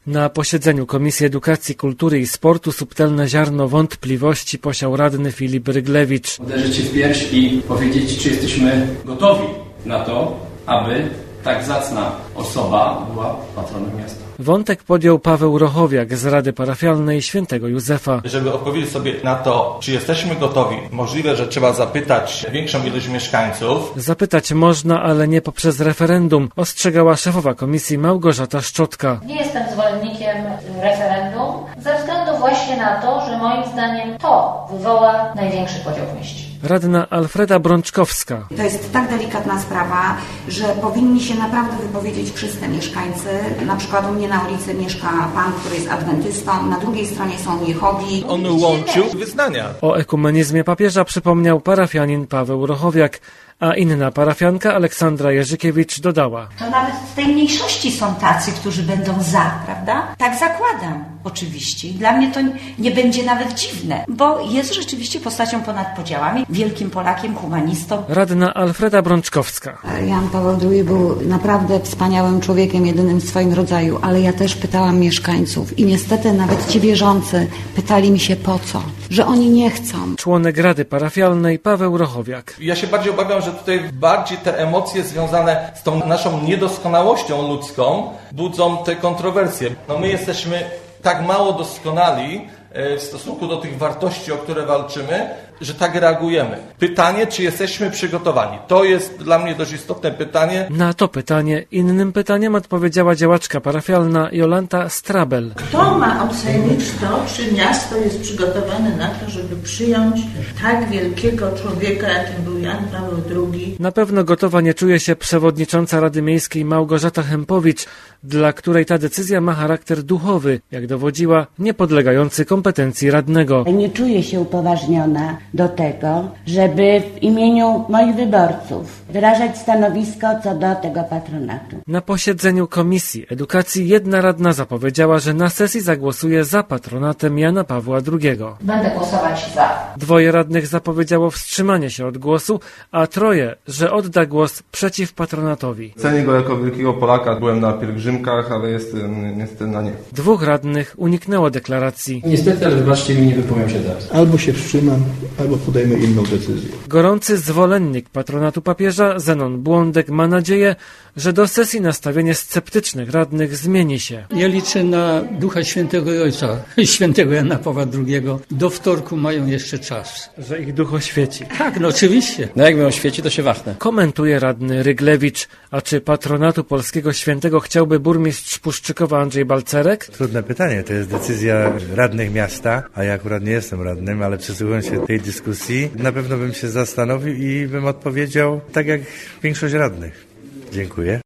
Na posiedzeniu Komisji Edukacji, Kultury i Sportu subtelne ziarno wątpliwości posiał radny Filip Ryglewicz. Uderzyć się w pierś i powiedzieć, czy jesteśmy gotowi na to, aby tak zacna osoba była patronem miasta. Wątek podjął Paweł Rochowiak z Rady Parafialnej Świętego Józefa. Żeby odpowiedzieć sobie na to, czy jesteśmy gotowi, możliwe, że trzeba zapytać większą ilość mieszkańców. Zapytać można, ale nie poprzez referendum, ostrzegała szefowa komisji Małgorzata Szczotka. Nie jestem zwolennikiem referendum ze względu właśnie na to, że moim zdaniem to wywoła największy podział w mieście. Radna Alfreda Brączkowska. To jest tak delikatna sprawa, że powinni się naprawdę wypowiedzieć wszyscy mieszkańcy. Na przykład u mnie na ulicy mieszka pan, który jest adwentystą, na drugiej stronie są Jehowi. On łączył wyznania. O ekumenizmie papieża przypomniał parafianin Paweł Rochowiak, a inna parafianka Aleksandra Jerzykiewicz dodała. To nawet w tej mniejszości są tacy, którzy będą za, prawda? Tak zakładam, oczywiście. Dla mnie to nie będzie nawet dziwne, bo jest rzeczywiście postacią ponad podziałami, wielkim Polakiem, humanistą. Radna Alfreda Brączkowska. Jan Paweł II był naprawdę wspaniałym człowiekiem, jedynym w swoim rodzaju, ale ja też pytałam mieszkańców i niestety nawet ci wierzący pytali mi się po co, że oni nie chcą. Członek Rady Parafialnej Paweł Rochowiak. Ja się bardziej obawiam, że tutaj bardziej te emocje związane z tą naszą niedoskonałością ludzką budzą te kontrowersje. My jesteśmy tak mało doskonali w stosunku do tych wartości, o które walczymy, że tak reagujemy. Pytanie, czy jesteśmy przygotowani? To jest dla mnie dość istotne pytanie. Na to pytanie innym pytaniem odpowiedziała działaczka parafialna Jolanta Strabel. Kto ma ocenić to, czy miasto jest przygotowane na to, żeby przyjąć tak wielkiego człowieka, jakim był Jan Paweł II? Na pewno gotowa nie czuje się przewodnicząca Rady Miejskiej Małgorzata Hempowicz, dla której ta decyzja ma charakter duchowy, jak dowodziła, niepodlegający kompetencji radnego. Nie czuję się upoważniona do tego, żeby w imieniu moich wyborców wyrażać stanowisko co do tego patronatu. Na posiedzeniu Komisji Edukacji jedna radna zapowiedziała, że na sesji zagłosuje za patronatem Jana Pawła II. Będę głosować za. 2 radnych zapowiedziało wstrzymanie się od głosu, a 3, że odda głos przeciw patronatowi. Cenię go jako wielkiego Polaka. Byłem na pielgrzymkach, ale jestem niestety na nie. 2 radnych uniknęło deklaracji. Niestety, ale wybaczcie mi, nie wypowiem się teraz. Albo się wstrzymam, albo podejmę inną decyzję. Gorący zwolennik patronatu papieża Zenon Błądek ma nadzieję, że do sesji nastawienie sceptycznych radnych zmieni się. Ja liczę na Ducha Świętego i Ojca, świętego Jana Pawła II. Do wtorku mają jeszcze czas. Że ich duch oświeci. Tak, oczywiście. No jak mnie oświeci, to się wachnę. Komentuje radny Ryglewicz. A czy patronatu polskiego świętego chciałby burmistrz Puszczykowa Andrzej Balcerek? Trudne pytanie, to jest decyzja radnych miasta, a ja akurat nie jestem radnym, ale przysłuchując się tej dyskusji, na pewno bym się zastanowił i bym odpowiedział tak jak większość radnych. Dziękuję.